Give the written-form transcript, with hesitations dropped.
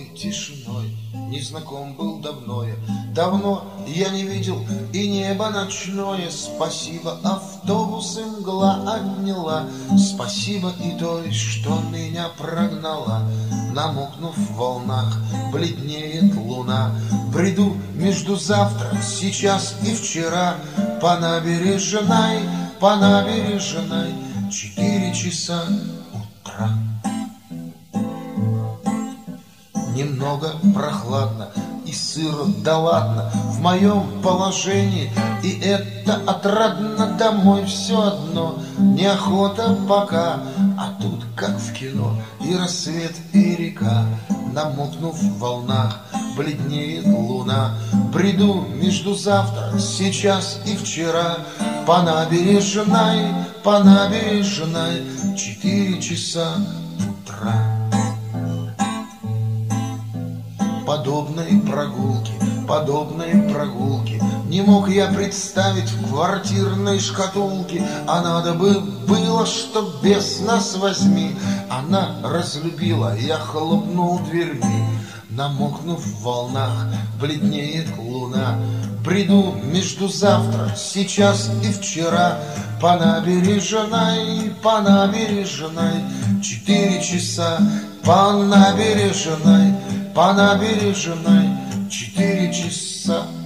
глубокой тишиной. Незнаком был давно я, давно я не видел и небо ночное. Спасибо, автобусы мгла отняла, спасибо и той, что меня прогнала. Намокнув в волнах, бледнеет луна. Бреду между завтра, сейчас и вчера. По набережной, 4 часа утра. Немного прохладно и сыро, да ладно, в моем положении, и это отрадно. Домой все одно, неохота пока, а тут как в кино, и рассвет, и река. Намокнув в волнах, бледнеет луна. Бреду между завтра, сейчас и вчера. По набережной, 4 часа утра. Подобной прогулки не мог я представить в квартирной шкатулке. А надо бы было, чтоб бес нас возьми. Она разлюбила, я хлопнул дверьми. Намокнув в волнах, бледнеет луна. Бреду между завтра, сейчас и вчера. По набережной, 4 часа. По набережной, 4 часа